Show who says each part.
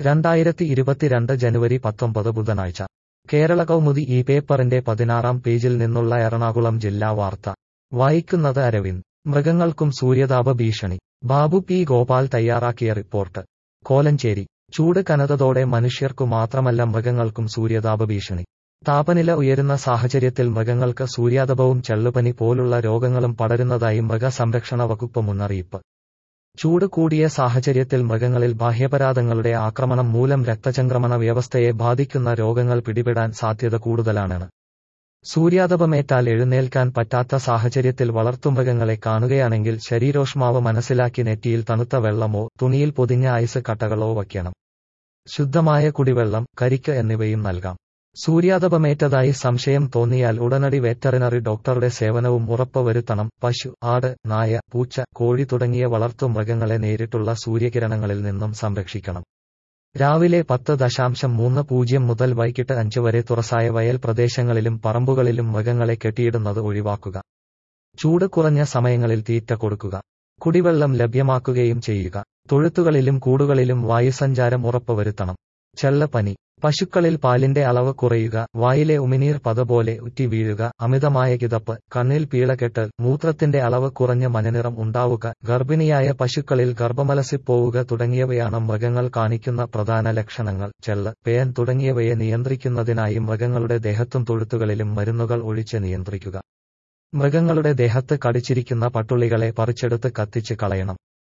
Speaker 1: 2022 ജനുവരി 19 ബുധനാഴ്ച കേരള കൗമുദി ഈ പേപ്പറിന്റെ 16-ാം പേജിൽ നിന്നുള്ള എറണാകുളം ജില്ലാ വാർത്ത വായിക്കുന്നത് അരവിന്ദ്. മൃഗങ്ങൾക്കും സൂര്യതാപ ഭീഷണി. ബാബു പി ഗോപാൽ തയ്യാറാക്കിയ റിപ്പോർട്ട്. കോലഞ്ചേരി. ചൂട് കനത്തതോടെ മനുഷ്യർക്കു മാത്രമല്ല മൃഗങ്ങൾക്കും സൂര്യതാപ ഭീഷണി. താപനില ഉയരുന്ന സാഹചര്യത്തിൽ മൃഗങ്ങൾക്ക് സൂര്യാതപവും ചെള്ളുപനി പോലുള്ള രോഗങ്ങളും പടരുന്നതായി മൃഗസംരക്ഷണ വകുപ്പ് മുന്നറിയിപ്പ്. ചൂട് കൂടിയ സാഹചര്യത്തിൽ മൃഗങ്ങളിൽ ബാഹ്യപരാദങ്ങളുടെ ആക്രമണം മൂലം രക്തചംക്രമണ വ്യവസ്ഥയെ ബാധിക്കുന്ന രോഗങ്ങൾ പിടിപെടാൻ സാധ്യത കൂടുതലാണ്. സൂര്യാതപമേറ്റാൽ എഴുന്നേൽക്കാൻ പറ്റാത്ത സാഹചര്യത്തിൽ വളർത്തുമൃഗങ്ങളെ കാണുകയാണെങ്കിൽ ശരീരോഷ്മാവ് മനസ്സിലാക്കി നെറ്റിയിൽ തണുത്ത വെള്ളമോ തുണിയിൽ പൊതിഞ്ഞ ഐസ് കട്ടകളോ വയ്ക്കണം. ശുദ്ധമായ കുടിവെള്ളം, കരിക്ക് എന്നിവയും നൽകാം. സൂര്യാതപമേറ്റതായി സംശയം തോന്നിയാൽ ഉടനടി വെറ്ററിനറി ഡോക്ടറുടെ സേവനവും ഉറപ്പുവരുത്തണം. പശു, ആട്, നായ, പൂച്ച, കോഴി തുടങ്ങിയ വളർത്തുമൃഗങ്ങളെ നേരിട്ടുള്ള സൂര്യകിരണങ്ങളിൽ നിന്നും സംരക്ഷിക്കണം. രാവിലെ 10:30 മുതൽ വൈകിട്ട് 5 വരെ തുറസായ വയൽ പ്രദേശങ്ങളിലും പറമ്പുകളിലും മൃഗങ്ങളെ കെട്ടിയിടുന്നത് ഒഴിവാക്കുക. ചൂട് കുറഞ്ഞ സമയങ്ങളിൽ തീറ്റ കൊടുക്കുക. കുടിവെള്ളം ലഭ്യമാക്കുകയും ചെയ്യുക. തൊഴുത്തുകളിലും കൂടുകളിലും വായുസഞ്ചാരം ഉറപ്പുവരുത്തണം. ചെള്ളപ്പനി. പശുക്കളിൽ പാലിന്റെ അളവ് കുറയുക, വായിലെ ഉമിനീർ പത പോലെ ഉറ്റി വീഴുക, അമിതമായ കിതപ്പ്, കണ്ണിൽ പീളകെട്ട്, മൂത്രത്തിന്റെ അളവ് കുറഞ്ഞ മഞ്ഞനിറം ഉണ്ടാവുക, ഗർഭിണിയായ പശുക്കളിൽ ഗർഭമലസിപ്പോവുക തുടങ്ങിയവയാണ് മൃഗങ്ങൾ കാണിക്കുന്ന പ്രധാന ലക്ഷണങ്ങൾ. ചെള്ള്, പേൻ തുടങ്ങിയവയെ നിയന്ത്രിക്കുന്നതിനായി മൃഗങ്ങളുടെ ദേഹത്തും തൊഴുത്തുകളിലും മരുന്നുകൾ ഒഴിച്ച് നിയന്ത്രിക്കുക. മൃഗങ്ങളുടെ ദേഹത്ത് കടിച്ചിരിക്കുന്ന പട്ടുള്ളികളെ പറിച്ചെടുത്ത് കത്തിച്ച് കളയണം.